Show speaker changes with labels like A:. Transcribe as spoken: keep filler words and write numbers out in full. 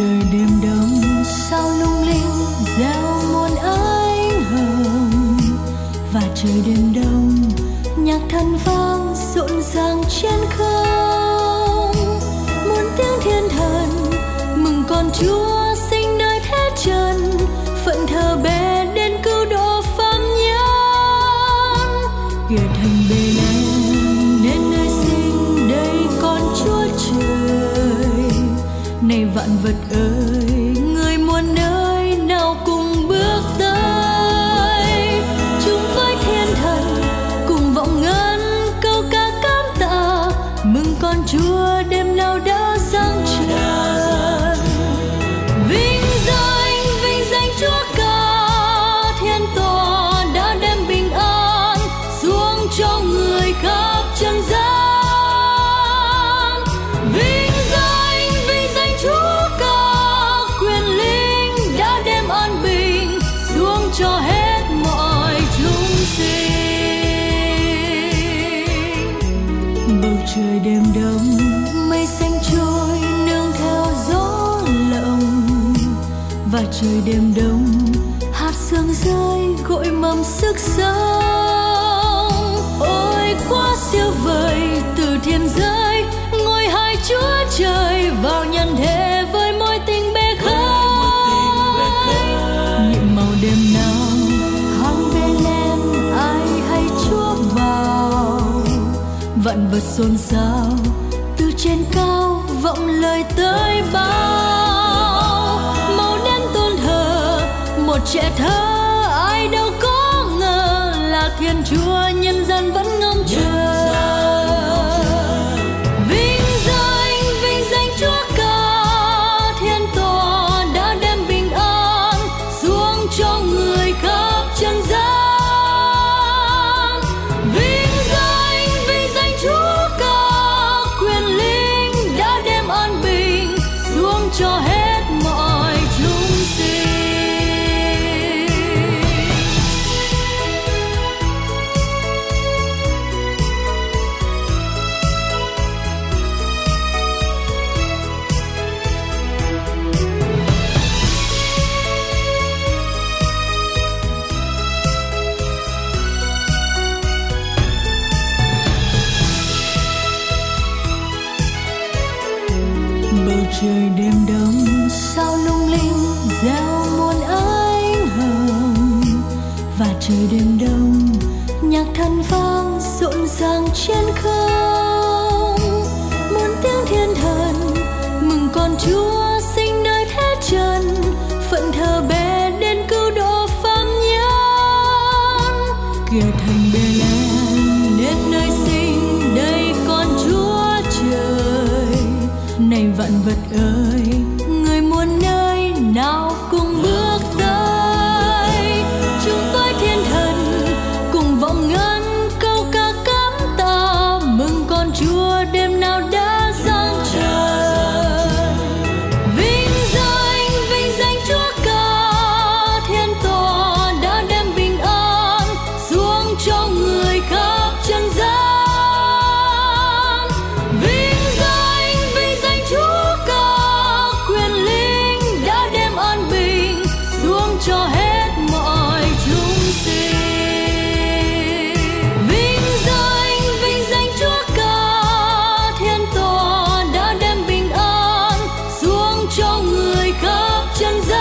A: trời đêm đông sao lung linh gieo muôn ánh hồng, và trời đêm đông nhạc than vang rộn ràng trên không. Muôn tiếng thiên thần mừng con Chúa sinh nơi thế trần, phận thờ bé đến cứu độ phàm nhân. Kìa thành Bê-lem nên nơi sinh đây con Chúa trời. Này vạn vật ơi, người muôn nơi nào cùng bước tới, chung với thiên thần cùng vọng ngân câu ca cảm tạ, mừng con Chúa đêm nào đã giáng trần. Vinh danh, vinh danh Chúa ca, thiên tòa đã đem bình an xuống cho người khắp trần gian. Vinh danh, vinh danh Chúa ca, quyền linh đã đem an bình xuống cho hết mọi chúng sinh. Bầu trời đêm đông mây xanh trôi nương theo gió lộng, và trời đêm đông hạt sương rơi gội mầm sức sống. Ôi quá siêu vời từ thiên giới, ngôi hai Chúa trời vào nhân thế với mối tình bê khơi. Nhiệm màu đêm nào hang Bê-lem ai hay Chúa vào, vạn vật xôn xao từ trên cao vọng lời tới bao. Màu đen tôn thờ một trẻ thơ, ai đâu có ngờ là Thiên Chúa nhân gian vẫn ngóng chờ. Vinh danh, vinh danh Chúa ca, thiên tòa đã đem bình an xuống cho người khắp trần gian. Vinh danh, vinh danh Chúa ca, quyền linh đã đem an bình xuống cho hết mọi chúng sinh. Bầu trời đêm đông sao lung linh gieo muôn ánh hồng, và trời đêm đông nhạc than vang rộn ràng trên không. Muôn tiếng thiên thần mừng con Chúa sinh nơi thế trần, phận thờ bé đến cứu độ phàm nhân. Kìa thành Bê-lem nên nơi sinh đây con Chúa trời. Này vạn vật ơi, người muôn nơi nào cùng bước tới, chúng tôi thiên thần cùng vọng ngân câu ca cảm tạ, mừng con Chúa đêm nào đã giáng trần. Vinh danh, vinh danh Chúa ca, thiên tòa đã đem bình an xuống cho người khắp trần gian. Vinh danh, vinh danh Chúa ca, quyền linh đã đem an bình xuống cho hết mọi chúng sinh. Vinh danh, vinh danh Chúa ca, thiên tòa đã đem bình an xuống cho người khắp trần gian.